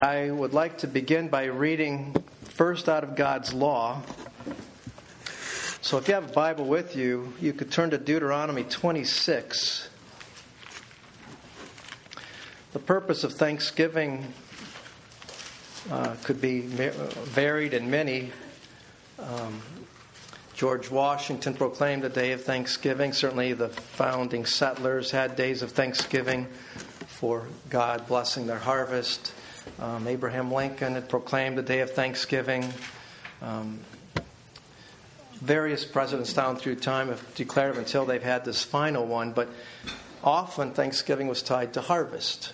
I would like to begin by reading first out of God's law. So if you have a Bible with you, you could turn to Deuteronomy 26. The purpose of Thanksgiving could be varied in many. George Washington proclaimed a day of Thanksgiving. Certainly the founding settlers had days of Thanksgiving for God blessing their harvest. Abraham Lincoln had proclaimed a day of Thanksgiving. Various presidents down through time have declared them until they've had this final one. But often Thanksgiving was tied to harvest.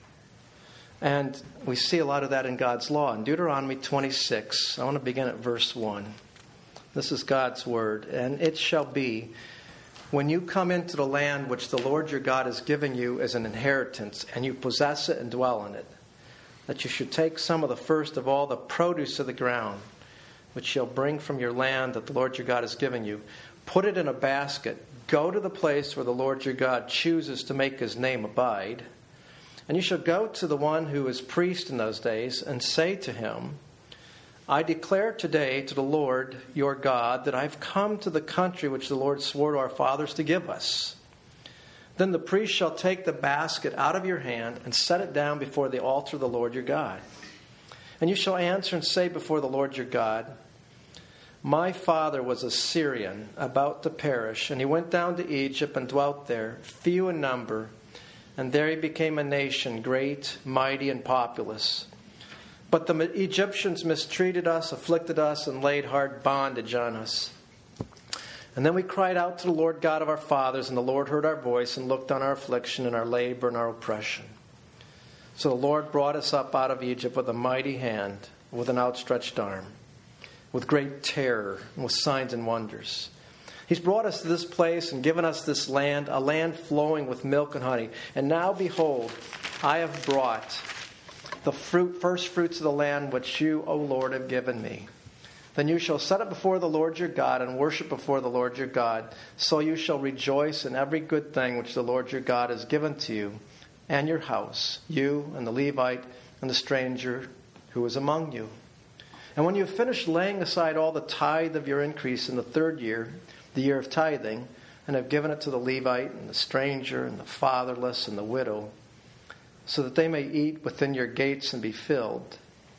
And we see a lot of that in God's law. In Deuteronomy 26, I want to begin at verse 1. This is God's word. And it shall be, when you come into the land which the Lord your God has given you as an inheritance, and you possess it and dwell in it, that you should take some of the first of all the produce of the ground, which shall bring from your land that the Lord your God has given you. Put it in a basket. Go to the place where the Lord your God chooses to make his name abide. And you shall go to the one who is priest in those days and say to him, I declare today to the Lord your God that I've come to the country which the Lord swore to our fathers to give us. Then the priest shall take the basket out of your hand and set it down before the altar of the Lord your God. And you shall answer and say before the Lord your God, my father was a Syrian, about to perish, and he went down to Egypt and dwelt there, few in number, and there he became a nation, great, mighty, and populous. But the Egyptians mistreated us, afflicted us, and laid hard bondage on us. And then we cried out to the Lord God of our fathers, and the Lord heard our voice and looked on our affliction and our labor and our oppression. So the Lord brought us up out of Egypt with a mighty hand, with an outstretched arm, with great terror, and with signs and wonders. He's brought us to this place and given us this land, a land flowing with milk and honey. And now, behold, I have brought the first fruits of the land which you, O Lord, have given me. Then you shall set it before the Lord your God and worship before the Lord your God. So you shall rejoice in every good thing which the Lord your God has given to you and your house, you and the Levite and the stranger who is among you. And when you have finished laying aside all the tithe of your increase in the third year, the year of tithing, and have given it to the Levite and the stranger and the fatherless and the widow, so that they may eat within your gates and be filled,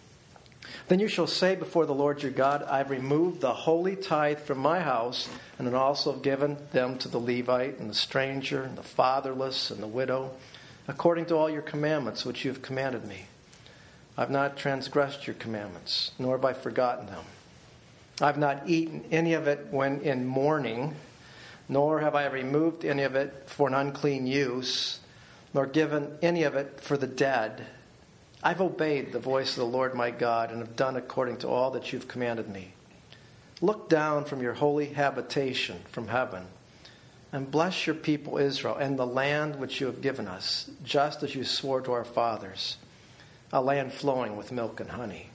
then you shall say before the Lord your God, I have removed the holy tithe from my house, and have also given them to the Levite and the stranger and the fatherless and the widow, according to all your commandments which you have commanded me. I have not transgressed your commandments, nor have I forgotten them. I have not eaten any of it when in mourning, nor have I removed any of it for an unclean use, nor given any of it for the dead. I've obeyed the voice of the Lord my God and have done according to all that you've commanded me. Look down from your holy habitation from heaven and bless your people Israel and the land which you have given us, just as you swore to our fathers, a land flowing with milk and honey.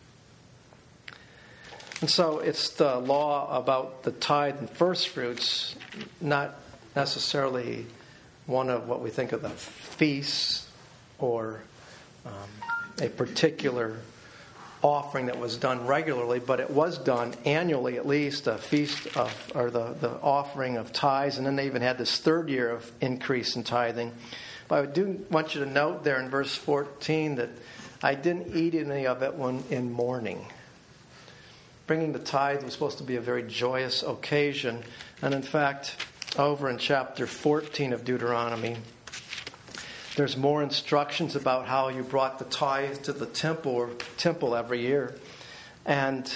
And so it's the law about the tithe and first fruits, not necessarily one of what we think of the feasts or a particular offering that was done regularly, but it was done annually, at least, a feast of, or the offering of tithes, and then they even had this third year of increase in tithing. But I do want you to note there in verse 14 that I didn't eat any of it when in mourning. Bringing the tithe was supposed to be a very joyous occasion, and in fact, over in chapter 14 of Deuteronomy, there's more instructions about how you brought the tithe to the temple every year. And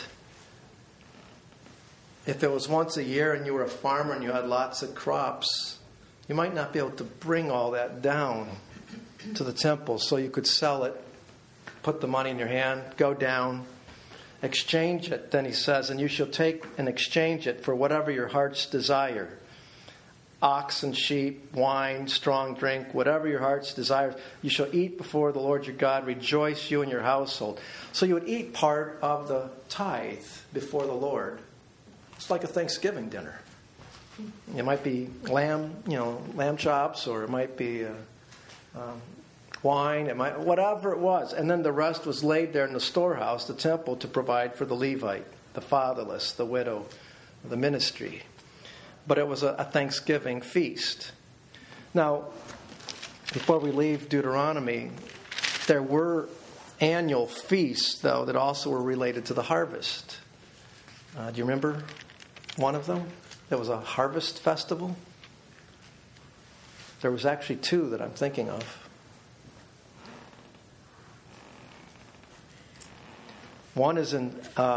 if it was once a year and you were a farmer and you had lots of crops, you might not be able to bring all that down to the temple. So you could sell it, put the money in your hand, go down, exchange it. Then he says, and you shall take and exchange it for whatever your heart's desire. Ox and sheep, wine, strong drink, whatever your heart's desire, you shall eat before the Lord your God. Rejoice, you and your household. So you would eat part of the tithe before the Lord. It's like a Thanksgiving dinner. It might be lamb chops, or it might be wine, whatever it was. And then the rest was laid there in the storehouse, the temple, to provide for the Levite, the fatherless, the widow, the ministry. But it was a Thanksgiving feast. Now, before we leave Deuteronomy, there were annual feasts, though, that also were related to the harvest. Do you remember one of them? There was a harvest festival. There was actually two that I'm thinking of. One is in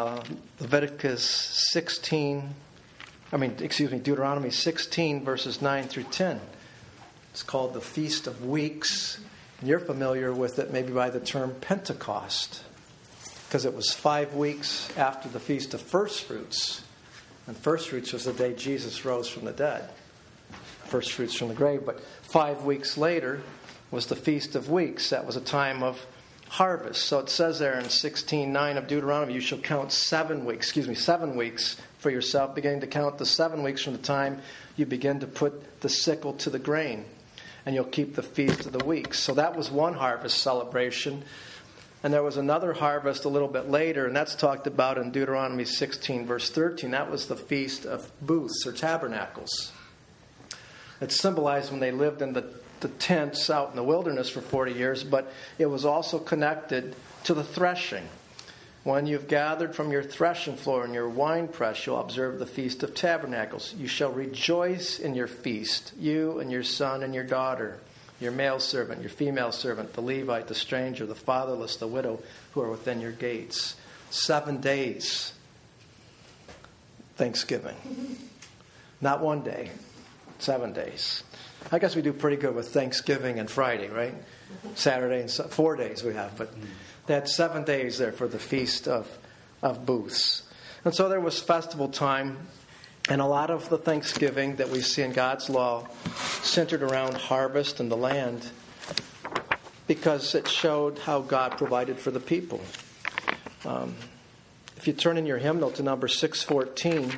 Deuteronomy 16, verses 9 through 10. It's called the Feast of Weeks. And you're familiar with it maybe by the term Pentecost, because it was 5 weeks after the Feast of First Fruits. And First Fruits was the day Jesus rose from the dead. First Fruits from the grave. But 5 weeks later was the Feast of Weeks. That was a time of harvest. So it says there in 16:9 of Deuteronomy, you shall count 7 weeks for yourself, beginning to count the 7 weeks from the time you begin to put the sickle to the grain. And you'll keep the Feast of the Weeks. So that was one harvest celebration. And there was another harvest a little bit later, and that's talked about in Deuteronomy 16, verse 13. That was the Feast of Booths or Tabernacles. It symbolized when they lived in the tents out in the wilderness for 40 years, but it was also connected to the threshing. When you've gathered from your threshing floor and your winepress, you'll observe the Feast of Tabernacles. You shall rejoice in your feast, you and your son and your daughter, your male servant, your female servant, the Levite, the stranger, the fatherless, the widow, who are within your gates. 7 days. Thanksgiving. Not one day. 7 days. I guess we do pretty good with Thanksgiving and Friday, right? Saturday and 4 days we have, but they had 7 days there for the Feast of Booths. And so there was festival time, and a lot of the Thanksgiving that we see in God's law centered around harvest and the land, because it showed how God provided for the people. If you turn in your hymnal to number 614,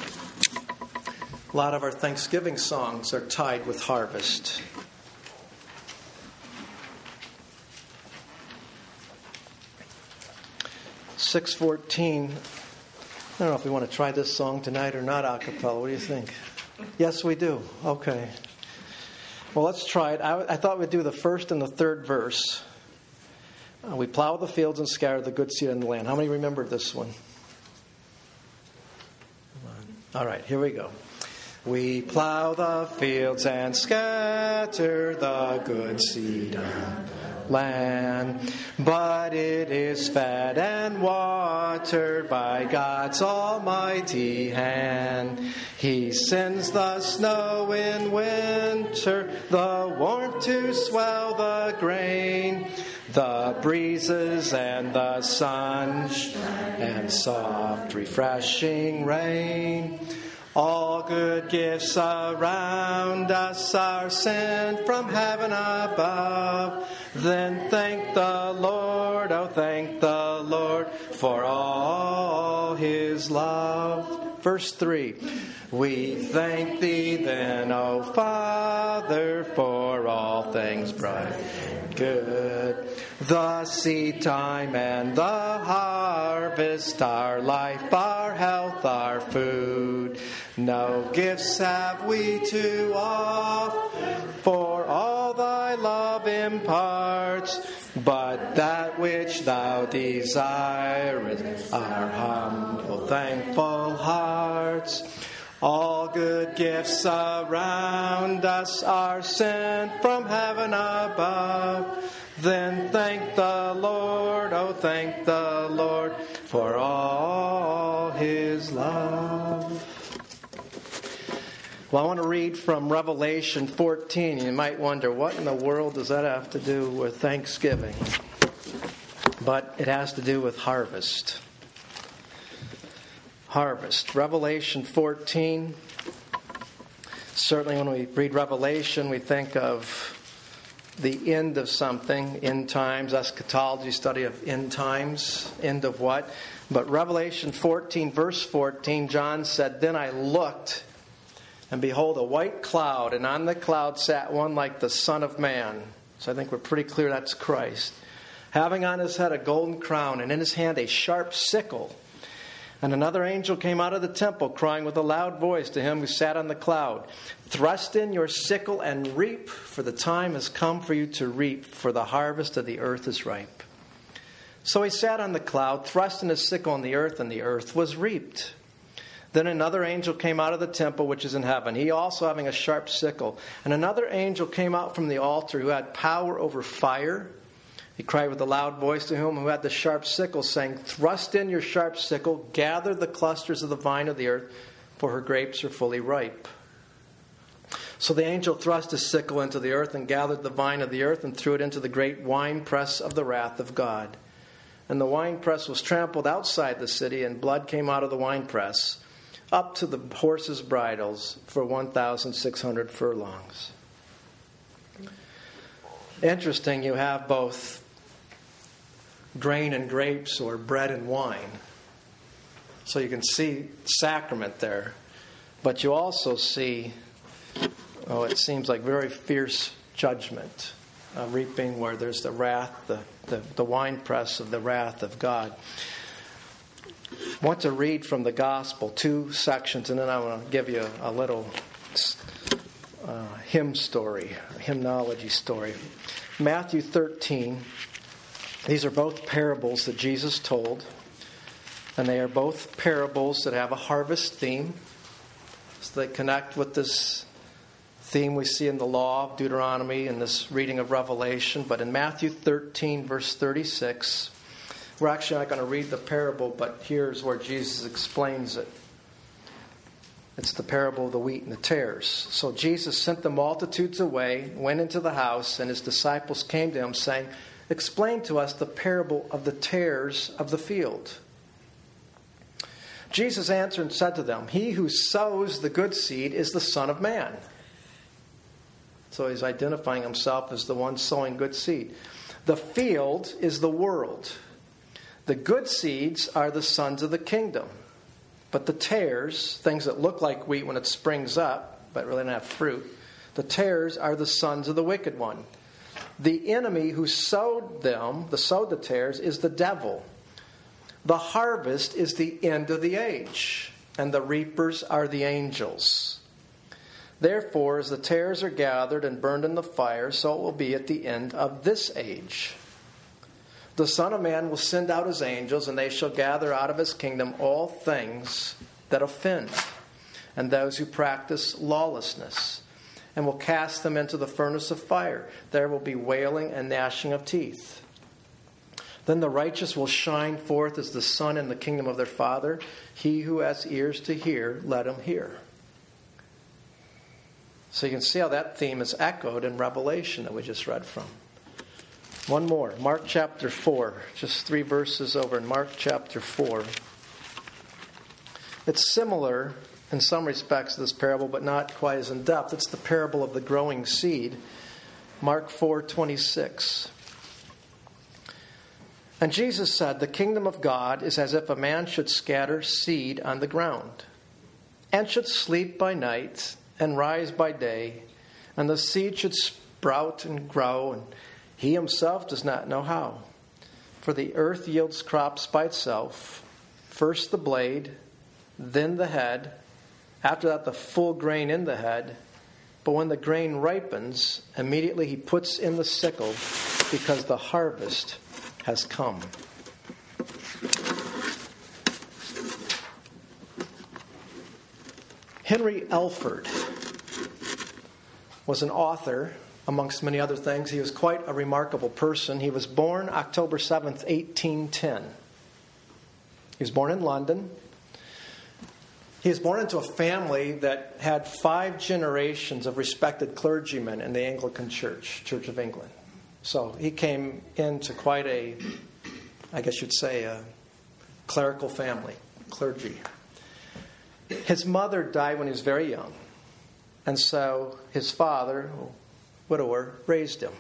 a lot of our Thanksgiving songs are tied with harvest. .614. I don't know if we want to try this song tonight or not a cappella. What do you think? Yes, we do. Okay. Well, let's try it. I thought we'd do the first and the third verse. We plow the fields and scatter the good seed in the land. How many remembered this one? All right, here we go. We plow the fields and scatter the good seed on land, but it is fed and watered by God's almighty hand. He sends the snow in winter, the warmth to swell the grain, the breezes and the sun, and soft refreshing rain. All good gifts around us are sent from heaven above. Then thank the Lord, oh thank the Lord for all His love. Verse 3. We thank Thee then, O Father, for all things bright and good. The seed time and the harvest, our life, our health, our food. No gifts have we to offer, for all Thy love imparts, but that which Thou desirest, our humble, thankful hearts. All good gifts around us are sent from heaven above. Then thank the Lord, oh thank the Lord for all His love. Well, I want to read from Revelation 14. You might wonder, what in the world does that have to do with Thanksgiving? But it has to do with harvest. Harvest. Revelation 14. Certainly when we read Revelation, we think of the end of something, end times, eschatology, study of end times, end of what? But Revelation 14, verse 14, John said, Then I looked, and behold, a white cloud, and on the cloud sat one like the Son of Man, So I think we're pretty clear that's Christ. Having on his head a golden crown, and in his hand a sharp sickle. And another angel came out of the temple, crying with a loud voice to him who sat on the cloud, "Thrust in your sickle and reap, for the time has come for you to reap, for the harvest of the earth is ripe." So he sat on the cloud, thrust in his sickle on the earth, and the earth was reaped. Then another angel came out of the temple which is in heaven, he also having a sharp sickle. And another angel came out from the altar who had power over fire. He cried with a loud voice to him who had the sharp sickle, saying, "Thrust in your sharp sickle, gather the clusters of the vine of the earth, for her grapes are fully ripe." So the angel thrust his sickle into the earth and gathered the vine of the earth and threw it into the great winepress of the wrath of God. And the winepress was trampled outside the city, and blood came out of the winepress up to the horses' bridles for 1,600 furlongs. Interesting, you have both grain and grapes or bread and wine. So you can see sacrament there. But you also see, it seems like very fierce judgment, reaping where there's the wrath, the winepress of the wrath of God. I want to read from the gospel 2 sections, and then I want to give you a little hymnology story. Matthew 13. These are both parables that Jesus told, and they are both parables that have a harvest theme. So they connect with this theme we see in the law of Deuteronomy and this reading of Revelation. But in Matthew 13, verse 36, we're actually not going to read the parable, but here's where Jesus explains it. It's the parable of the wheat and the tares. So Jesus sent the multitudes away, went into the house, and his disciples came to him, saying, "Explain to us the parable of the tares of the field." Jesus answered and said to them, "He who sows the good seed is the Son of Man." So he's identifying himself as the one sowing good seed. "The field is the world. The good seeds are the sons of the kingdom. But the tares, things that look like wheat when it springs up, but really don't have fruit, the tares are the sons of the wicked one. The enemy who sowed the tares, is the devil. The harvest is the end of the age, and the reapers are the angels. Therefore, as the tares are gathered and burned in the fire, so it will be at the end of this age. The Son of Man will send out his angels, and they shall gather out of his kingdom all things that offend, and those who practice lawlessness, and will cast them into the furnace of fire. There will be wailing and gnashing of teeth. Then the righteous will shine forth as the sun in the kingdom of their Father. He who has ears to hear, let him hear." So you can see how that theme is echoed in Revelation that we just read from. One more, Mark chapter 4, just 3 verses over in Mark chapter 4. It's similar in some respects to this parable, but not quite as in depth. It's the parable of the growing seed. Mark 4:26. "And Jesus said, the kingdom of God is as if a man should scatter seed on the ground, and should sleep by night and rise by day, and the seed should sprout and grow, and he himself does not know how. For the earth yields crops by itself, first the blade, then the head, after that the full grain in the head. But when the grain ripens, immediately he puts in the sickle, because the harvest has come." Henry Elford was an author, amongst many other things. He was quite a remarkable person. He was born October 7th, 1810. He was born in London. He was born into a family that had 5 generations of respected clergymen in the Anglican Church, Church of England. So he came into quite a, I guess you'd say, a clerical family, clergy. His mother died when he was very young. And so his father, widower, raised him.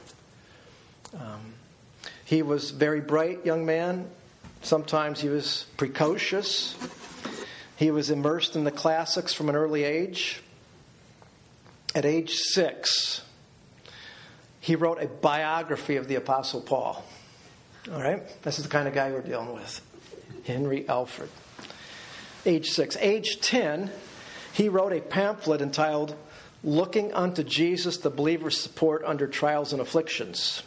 He was a very bright young man. Sometimes he was precocious. He was immersed in the classics from an early age. At age 6, he wrote a biography of the Apostle Paul. All right? This is the kind of guy we're dealing with. Henry Alford. Age 6. Age 10, he wrote a pamphlet entitled Looking Unto Jesus, the Believer's Support Under Trials and Afflictions.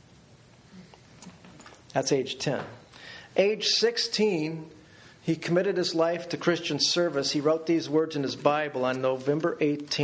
That's age 10. Age 16, he committed his life to Christian service. He wrote these words in his Bible on November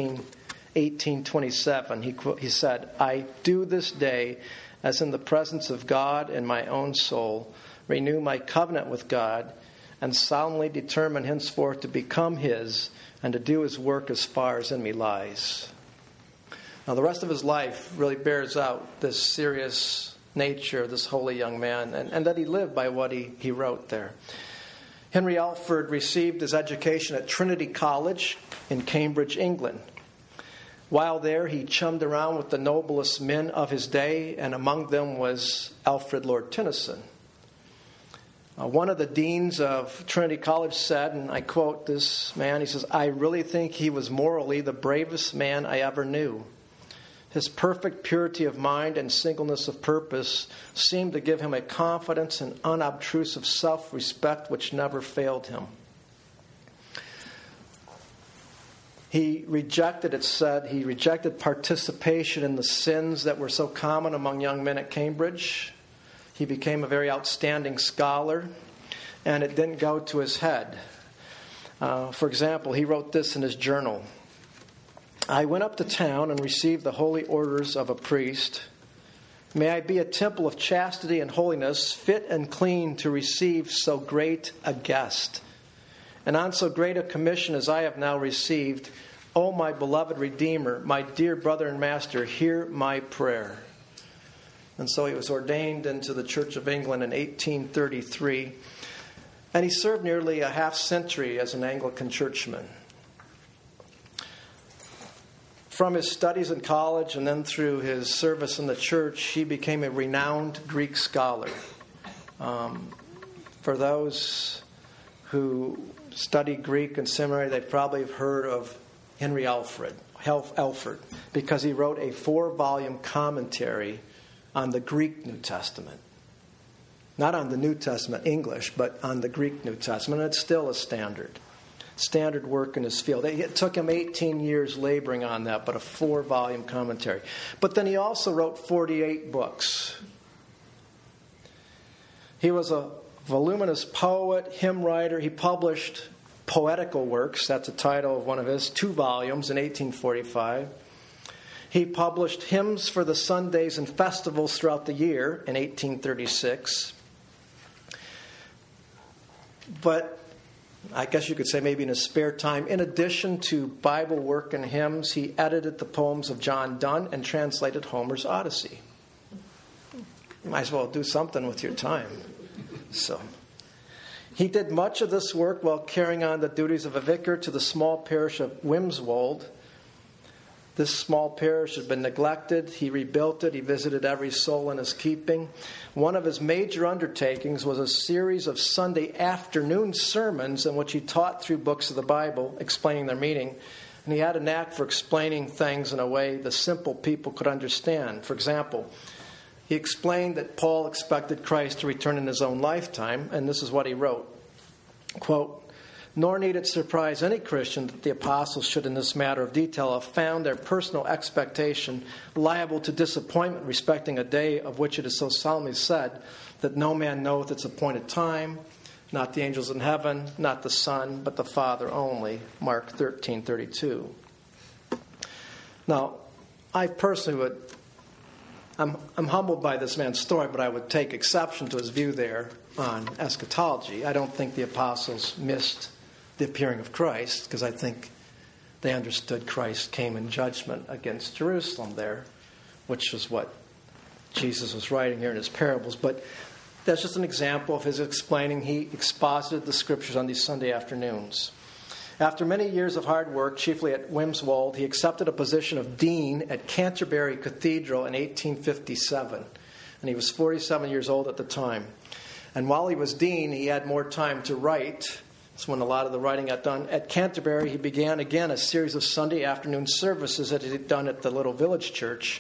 1827. He said, I do this day, as in the presence of God and my own soul, renew my covenant with God, and solemnly determine henceforth to become His and to do His work as far as in me lies. Now, the rest of his life really bears out this serious nature of this holy young man, and that he lived by what he wrote there. Henry Alford received his education at Trinity College in Cambridge, England. While there, he chummed around with the noblest men of his day, and among them was Alfred Lord Tennyson. One of the deans of Trinity College said, and I quote this man, he says, I really think he was morally the bravest man I ever knew. His perfect purity of mind and singleness of purpose seemed to give him a confidence and unobtrusive self-respect which never failed him. He rejected participation in the sins that were so common among young men at Cambridge. He became a very outstanding scholar, and it didn't go to his head. For example, he wrote this in his journal. I went up to town and received the holy orders of a priest. May I be a temple of chastity and holiness, fit and clean to receive so great a guest. And on so great a commission as I have now received, O my beloved Redeemer, my dear brother and master, hear my prayer. And so he was ordained into the Church of England in 1833. And he served nearly a half century as an Anglican churchman. From his studies in college and then through his service in the church, he became a renowned Greek scholar. For those who study Greek in seminary, they probably have heard of Henry Alford, because he wrote a 4-volume commentary on the Greek New Testament. Not on the New Testament English, but on the Greek New Testament. And it's still a standard work in his field. It took him 18 years laboring on that, but a 4-volume commentary. But then he also wrote 48 books. He was a voluminous poet, hymn writer. He published Poetical Works, that's the title of one of his, 2 volumes in 1845. He published Hymns for the Sundays and Festivals throughout the year in 1836. But I guess you could say maybe in his spare time, in addition to Bible work and hymns, he edited the poems of John Donne and translated Homer's Odyssey. You might as well do something with your time. So he did much of this work while carrying on the duties of a vicar to the small parish of Wimswold. This small parish had been neglected. He rebuilt it. He visited every soul in his keeping. One of his major undertakings was a series of Sunday afternoon sermons in which he taught through books of the Bible, explaining their meaning. And he had a knack for explaining things in a way the simple people could understand. For example, he explained that Paul expected Christ to return in his own lifetime, and this is what he wrote. Quote, nor need it surprise any Christian that the apostles should in this matter of detail have found their personal expectation liable to disappointment respecting a day of which it is so solemnly said that no man knoweth its appointed time, not the angels in heaven, not the Son, but the Father only. Mark 13:32. Now, I personally I'm humbled by this man's story, but I would take exception to his view there on eschatology. I don't think the apostles missed the appearing of Christ, because I think they understood Christ came in judgment against Jerusalem there, which is what Jesus was writing here in his parables. But that's just an example of his explaining. He exposited the scriptures on these Sunday afternoons. After many years of hard work, chiefly at Wimswold, he accepted a position of dean at Canterbury Cathedral in 1857. And he was 47 years old at the time. And while he was dean, he had more time to write. That's when a lot of the writing got done. At Canterbury, he began again a series of Sunday afternoon services that he had done at the little village church.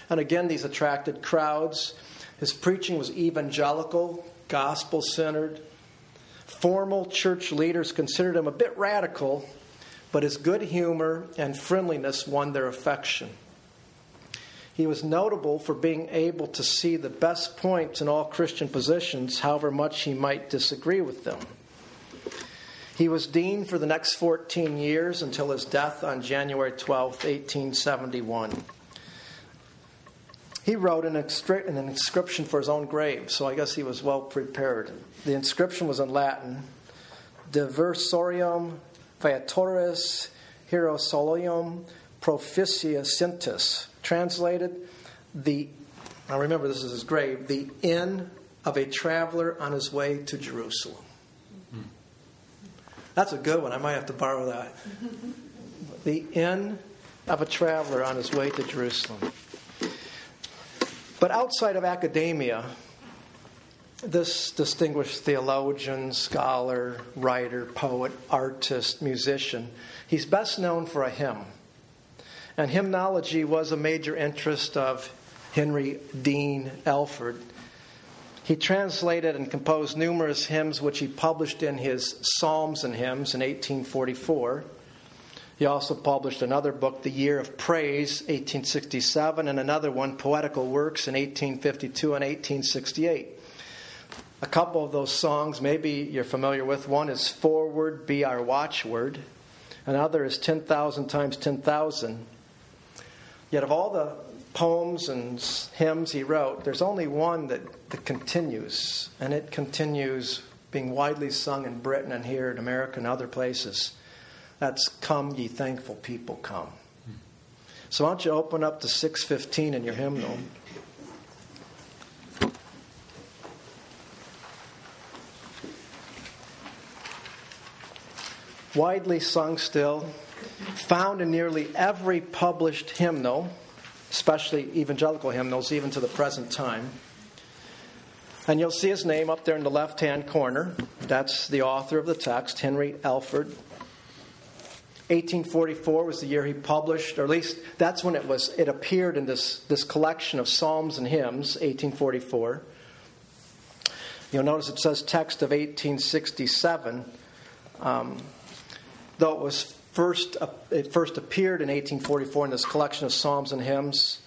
And again, these attracted crowds. His preaching was evangelical, gospel-centered. Formal church leaders considered him a bit radical, but his good humor and friendliness won their affection. He was notable for being able to see the best points in all Christian positions, however much he might disagree with them. He was dean for the next 14 years until his death on January 12, 1871. He wrote an inscription for his own grave, so I guess he was well prepared. The inscription was in Latin: Diversorium Viatoris Hierosolium Proficientis. Translated, now remember this is his grave, the inn of a traveler on his way to Jerusalem. That's a good one. I might have to borrow that. The inn of a traveler on his way to Jerusalem. But outside of academia, this distinguished theologian, scholar, writer, poet, artist, musician, he's best known for a hymn. And hymnology was a major interest of Henry Dean Alford. He translated and composed numerous hymns which he published in his Psalms and Hymns in 1844. He also published another book, The Year of Praise, 1867, and another one, Poetical Works, in 1852 and 1868. A couple of those songs maybe you're familiar with. One is Forward Be Our Watchword. Another is 10,000 times 10,000. Yet of all the poems and hymns he wrote, there's only one that continues. And it continues being widely sung in Britain and here in America and other places. That's Come Ye Thankful People Come. So why don't you open up to 615 in your hymnal. Widely sung still, found in nearly every published hymnal, especially evangelical hymnals, even to the present time. And you'll see his name up there in the left-hand corner. That's the author of the text, Henry Alford. 1844 was the year he published, or at least that's when it appeared in this collection of psalms and hymns, 1844. You'll notice it says text of 1867. Though it first appeared in 1844 in this collection of psalms and hymns,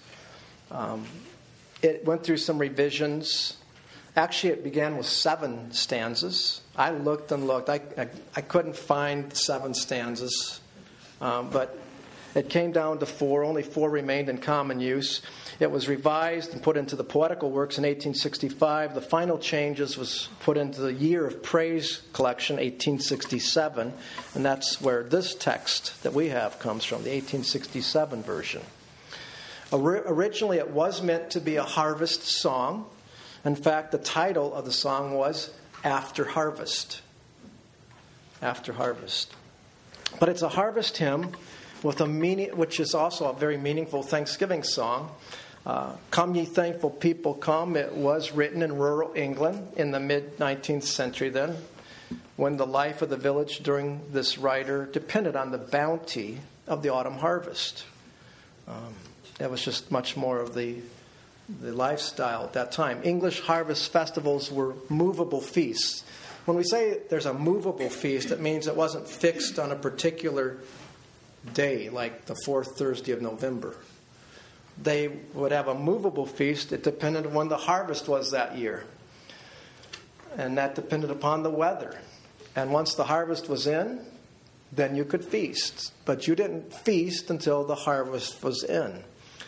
it went through some revisions. Actually, it began with 7 stanzas. I looked and looked. I couldn't find 7 stanzas, but it came down to 4. Only 4 remained in common use. It was revised and put into the Poetical Works in 1865. The final changes was put into the Year of Praise collection, 1867. And that's where this text that we have comes from, the 1867 version. Originally, it was meant to be a harvest song. In fact, the title of the song was After Harvest. After Harvest. But it's a harvest hymn with a meaning, which is also a very meaningful Thanksgiving song. Come Ye Thankful People Come. It was written in rural England in the mid-19th century then, when the life of the village during this writer depended on the bounty of the autumn harvest. It was just much more of the lifestyle at that time. English harvest festivals were movable feasts. When we say there's a movable feast, it means it wasn't fixed on a particular day, like the 4th Thursday of November. They would have a movable feast. It depended on when the harvest was that year. And that depended upon the weather. And once the harvest was in, then you could feast. But you didn't feast until the harvest was in.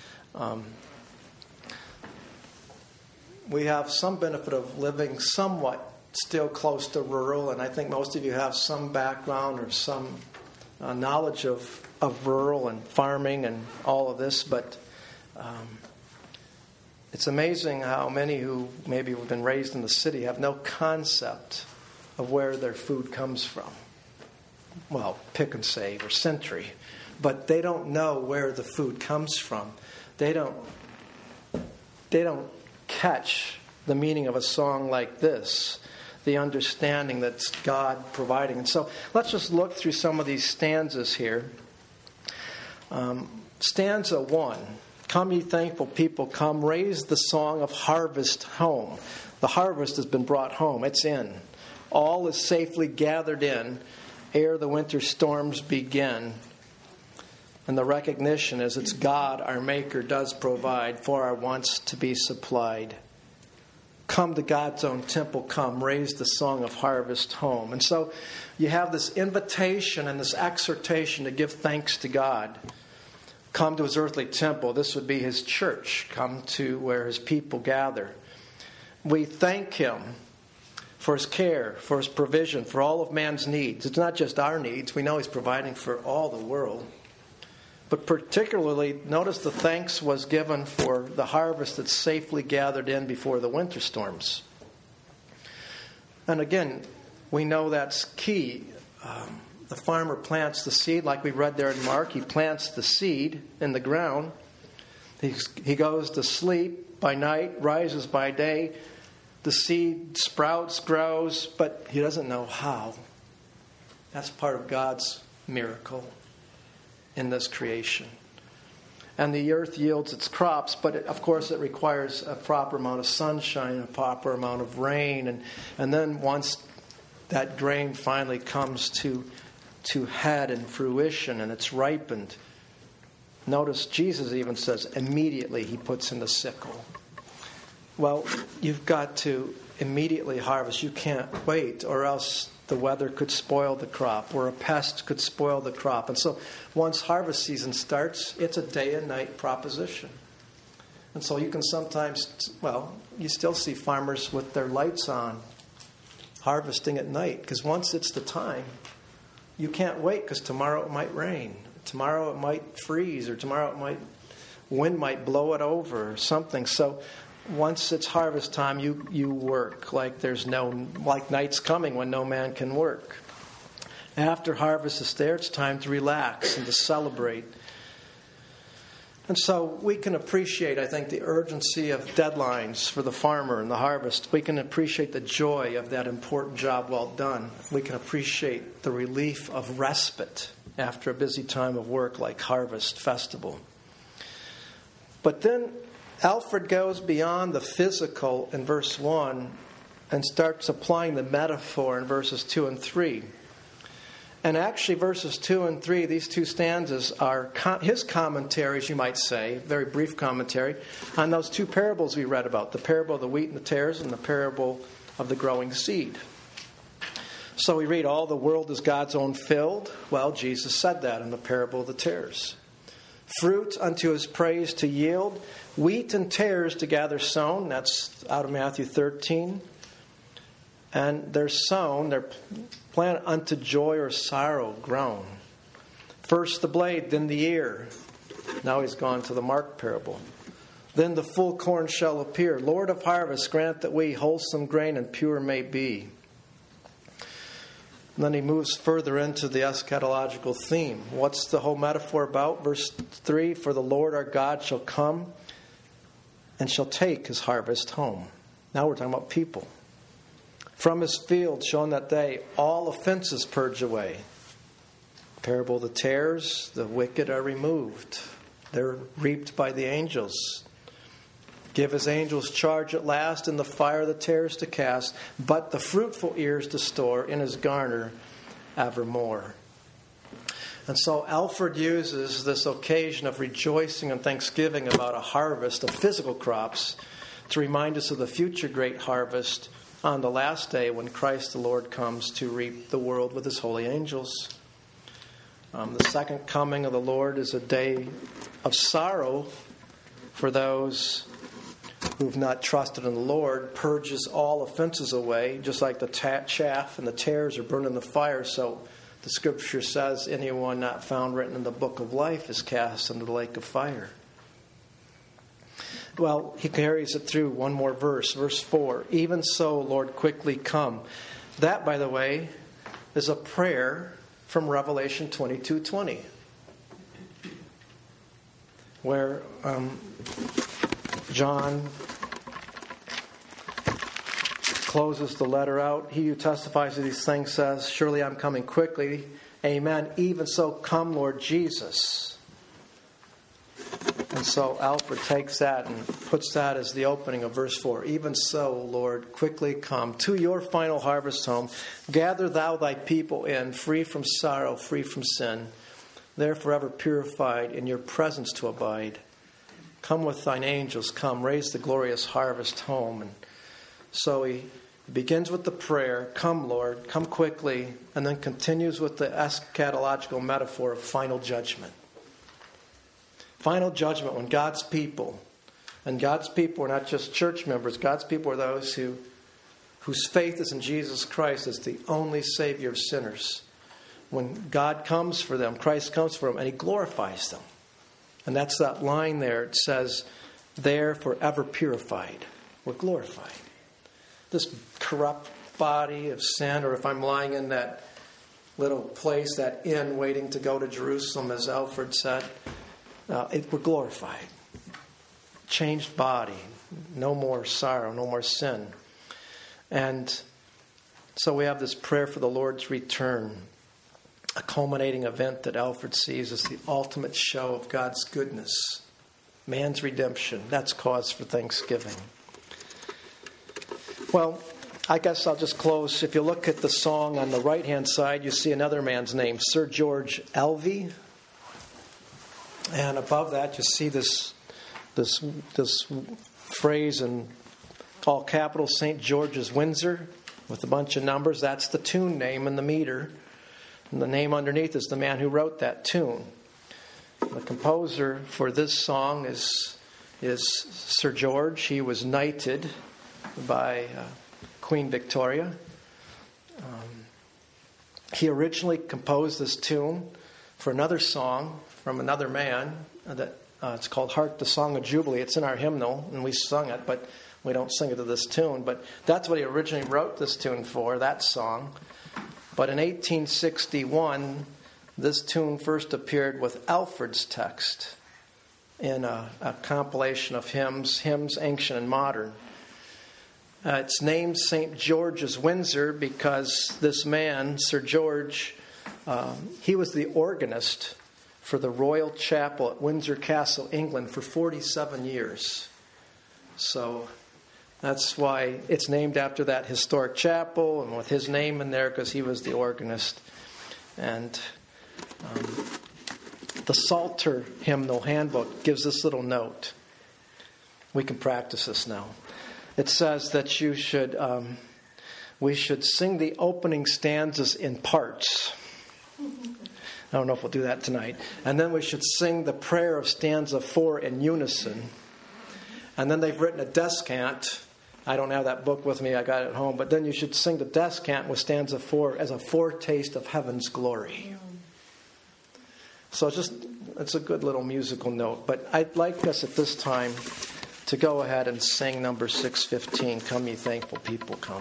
We have some benefit of living somewhat still close to rural, and I think most of you have some background or some knowledge of rural and farming and all of this, but it's amazing how many who maybe have been raised in the city have no concept of where their food comes from. Well, Pick and Save or Century, but they don't know where the food comes from. They don't catch the meaning of a song like this, the understanding that's God providing. And so let's just look through some of these stanzas here. Stanza 1 Come, ye thankful people, come, raise the song of harvest home. The harvest has been brought home. It's in. All is safely gathered in ere the winter storms begin. And the recognition is it's God, our Maker, does provide for our wants to be supplied. Come to God's own temple, come, raise the song of harvest home. And so you have this invitation and this exhortation to give thanks to God. Come to his earthly temple. This would be his church. Come to where his people gather. We thank him for his care, for his provision, for all of man's needs. It's not just our needs. We know he's providing for all the world. But particularly, notice the thanks was given for the harvest that's safely gathered in before the winter storms. And again, we know that's key. The farmer plants the seed, like we read there in Mark. He plants the seed in the ground. He goes to sleep by night, rises by day. The seed sprouts, grows, but he doesn't know how. That's part of God's miracle in this creation. And the earth yields its crops, but of course it requires a proper amount of sunshine, a proper amount of rain. And then once that grain finally comes to head and fruition and it's ripened, notice Jesus even says immediately he puts in the sickle. Well, you've got to immediately harvest. You can't wait, or else the weather could spoil the crop, or a pest could spoil the crop. And so once harvest season starts, it's a day and night proposition. And so you can sometimes, you still see farmers with their lights on, harvesting at night, because once it's the time, you can't wait, because tomorrow it might rain. Tomorrow it might freeze, or tomorrow wind might blow it over, or something. So once it's harvest time, you work like night's coming when no man can work. After harvest is there, it's time to relax and to celebrate. And so we can appreciate, I think, the urgency of deadlines for the farmer and the harvest. We can appreciate the joy of that important job well done. We can appreciate the relief of respite after a busy time of work like harvest festival. But then Alfred goes beyond the physical in verse 1 and starts applying the metaphor in verses 2 and 3. And actually, verses 2 and 3, these two stanzas are his commentaries, you might say, very brief commentary, on those two parables we read about, the parable of the wheat and the tares and the parable of the growing seed. So we read, all the world is God's own filled. Well, Jesus said that in the parable of the tares. Fruit unto his praise to yield, wheat and tares together sown. That's out of Matthew 13. And they're sown, they're planted unto joy or sorrow grown. First the blade, then the ear. Now he's gone to the Mark parable. Then the full corn shall appear. Lord of harvest, grant that we wholesome grain and pure may be. And then he moves further into the eschatological theme. What's the whole metaphor about? Verse 3, for the Lord our God shall come and shall take his harvest home. Now we're talking about people. From his field shall in that day all offenses purge away. Parable of the tares, the wicked are removed. They're reaped by the angels. Give his angels charge at last in the fire the tares to cast, but the fruitful ears to store in his garner evermore. And so Alfred uses this occasion of rejoicing and thanksgiving about a harvest of physical crops to remind us of the future great harvest on the last day when Christ the Lord comes to reap the world with his holy angels. The second coming of the Lord is a day of sorrow for those who've not trusted in the Lord, purges all offenses away, just like the chaff and the tares are burned in the fire. So the Scripture says, anyone not found written in the book of life is cast into the lake of fire. Well, he carries it through one more verse, verse 4. Even so, Lord, quickly come. That, by the way, is a prayer from Revelation 22:20, where John closes the letter out. He who testifies to these things says, surely I'm coming quickly. Amen. Even so, come, Lord Jesus. And so Alfred takes that and puts that as the opening of verse 4. Even so, Lord, quickly come to your final harvest home. Gather thou thy people in, free from sorrow, free from sin. There forever purified, in your presence to abide. Come with thine angels, come, raise the glorious harvest home. And so he begins with the prayer, come Lord, come quickly, and then continues with the eschatological metaphor of final judgment. Final judgment when God's people, and God's people are not just church members, God's people are those whose faith is in Jesus Christ as the only Savior of sinners. When God comes for them, Christ comes for them, and He glorifies them. And that's that line there. It says, they're forever purified. We're glorified. This corrupt body of sin, or if I'm lying in that little place, that inn waiting to go to Jerusalem, as Alfred said, we're glorified. Changed body. No more sorrow, no more sin. And so we have this prayer for the Lord's return, a culminating event that Alfred sees as the ultimate show of God's goodness, man's redemption. That's cause for thanksgiving. Well, I guess I'll just close. If you look at the song on the right-hand side, you see another man's name, Sir George Elvey. And above that, you see this phrase in all capitals, St. George's, Windsor, with a bunch of numbers. That's the tune name in the meter. And the name underneath is the man who wrote that tune. The composer for this song is Sir George. He was knighted by Queen Victoria. He originally composed this tune for another song from another man. It's called Hark the Song of Jubilee. It's in our hymnal, and we sung it, but we don't sing it to this tune. But that's what he originally wrote this tune for, that song. But in 1861, this tune first appeared with Alfred's text in a compilation of hymns ancient and modern. It's named St. George's, Windsor because this man, Sir George, he was the organist for the Royal Chapel at Windsor Castle, England, for 47 years. So that's why it's named after that historic chapel and with his name in there, because he was the organist. And the Psalter Hymnal Handbook gives this little note. We can practice this now. It says that we should sing the opening stanzas in parts. I don't know if we'll do that tonight. And then we should sing the prayer of stanza 4 in unison. And then they've written a descant. I don't have that book with me. I got it at home. But then you should sing the descant with stanza 4 as a foretaste of heaven's glory. So it's a good little musical note. But I'd like us at this time to go ahead and sing number 615, Come Ye Thankful People, Come.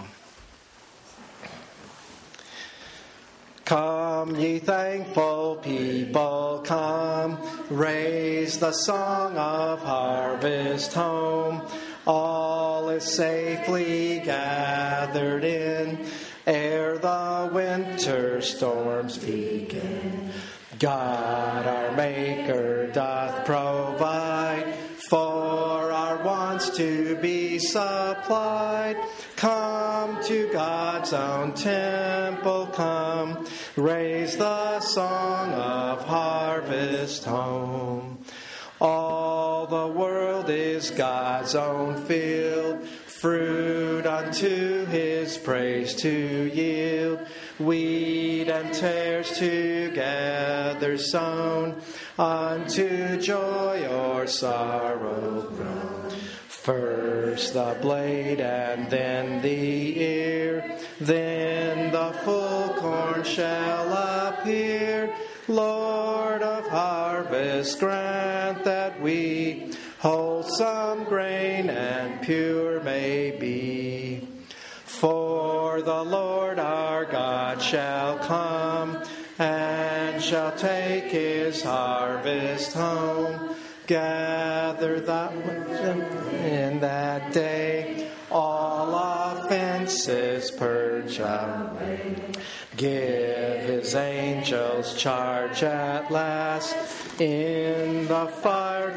Come, ye thankful people, come, raise the song of harvest home. All is safely gathered in, ere the winter storms begin. God our Maker doth provide for our wants to be supplied. Come to God's own temple, come, raise the song of harvest home. All the world is God's own field, fruit unto His praise to yield. Wheat and tares together sown, unto joy or sorrow grown. First the blade and then the ear, then the full corn shall appear. Lord of harvest, grant that we wholesome grain and pure may be. For the Lord our God shall come, and shall take His harvest home. Gather that in that day, all offenses purge church away. Give his angels charge at last in the fire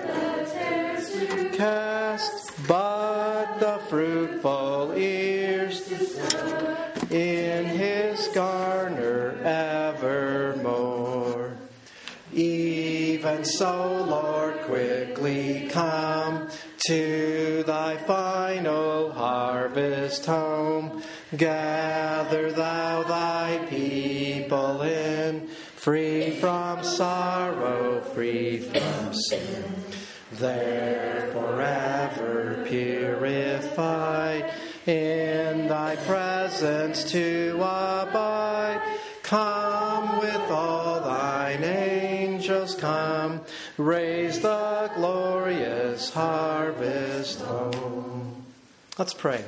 cast, but the fruitful ears in his garner evermore. Even so, Lord, quickly come to thy final harvest home. Gather thou thy people in, free from sorrow, free from sin. There forever purified, in thy presence to abide. Come with all thine angels, come, raise the glorious harvest home. Let's pray.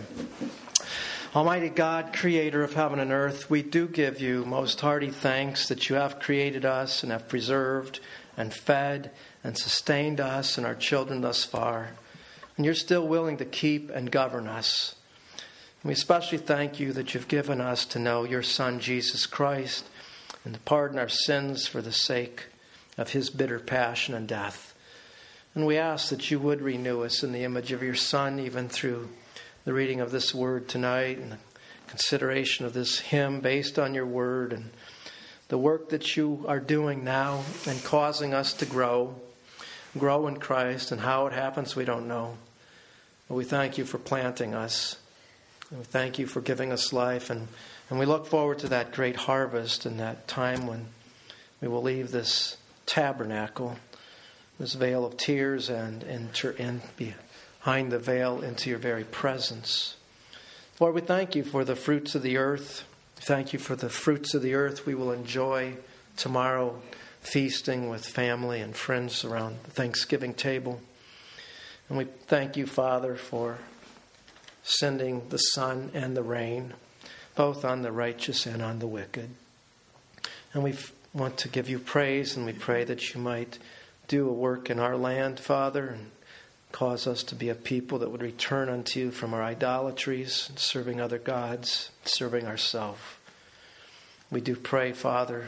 Almighty God, creator of heaven and earth, we do give you most hearty thanks that you have created us and have preserved and fed and sustained us and our children thus far. And you're still willing to keep and govern us. We especially thank you that you've given us to know your Son, Jesus Christ, and to pardon our sins for the sake of his bitter passion and death. And we ask that you would renew us in the image of your Son, even through the reading of this word tonight and the consideration of this hymn based on your word and the work that you are doing now and causing us to grow in Christ. And how it happens, we don't know. But we thank you for planting us. And we thank you for giving us life, and we look forward to that great harvest and that time when we will leave this tabernacle, this veil of tears, and enter in behind the veil into your very presence. Lord, we thank you for the fruits of the earth. Thank you for the fruits of the earth we will enjoy tomorrow, feasting with family and friends around the Thanksgiving table. And we thank you, Father, for sending the sun and the rain, both on the righteous and on the wicked. And we want to give you praise, and we pray that you might do a work in our land, Father, and cause us to be a people that would return unto you from our idolatries, serving other gods, serving ourselves. We do pray, Father,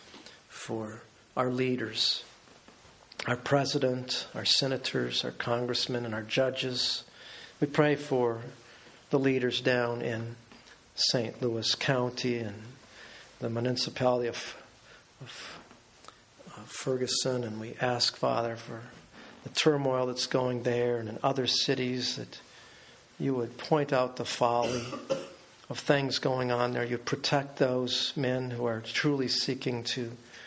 for our leaders, our president, our senators, our congressmen, and our judges. We pray for the leaders down in St. Louis County and the municipality of Ferguson, and we ask, Father, for the turmoil that's going there and in other cities, that you would point out the folly of things going on there. You protect those men who are truly seeking to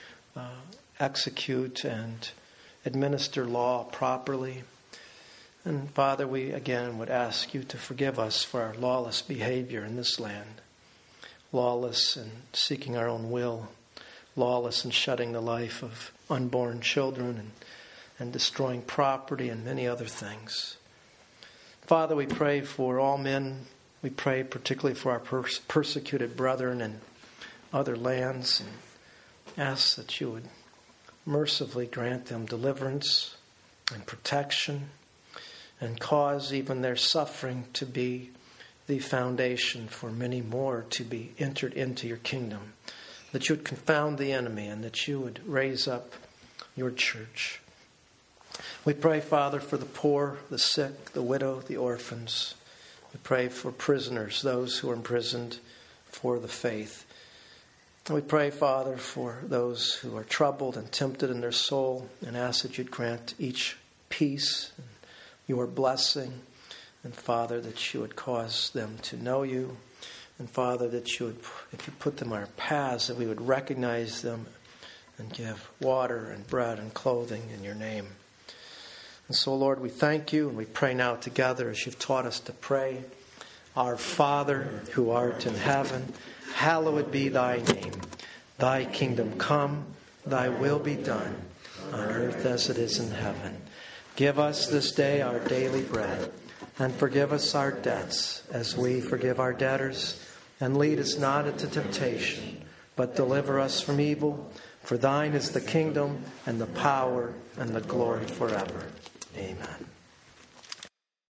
execute and administer law properly. And Father, we again would ask you to forgive us for our lawless behavior in this land. Lawless in seeking our own will. Lawless in shutting the life of unborn children and destroying property and many other things. Father, we pray for all men. We pray particularly for our persecuted brethren in other lands, and ask that you would mercifully grant them deliverance and protection, and cause even their suffering to be the foundation for many more to be entered into your kingdom. That you would confound the enemy, and that you would raise up your church. We pray, Father, for the poor, the sick, the widow, the orphans. We pray for prisoners, those who are imprisoned for the faith. And we pray, Father, for those who are troubled and tempted in their soul, and ask that you'd grant each peace and your blessing. And Father, that you would cause them to know you. And Father, that you would, if you put them on our paths, that we would recognize them and give water and bread and clothing in your name. And so, Lord, we thank you, and we pray now together as you've taught us to pray. Our Father, who art in heaven, hallowed be thy name. Thy kingdom come, thy will be done, on earth as it is in heaven. Give us this day our daily bread, and forgive us our debts, as we forgive our debtors. And lead us not into temptation, but deliver us from evil. For thine is the kingdom, and the power, and the glory forever. Amen.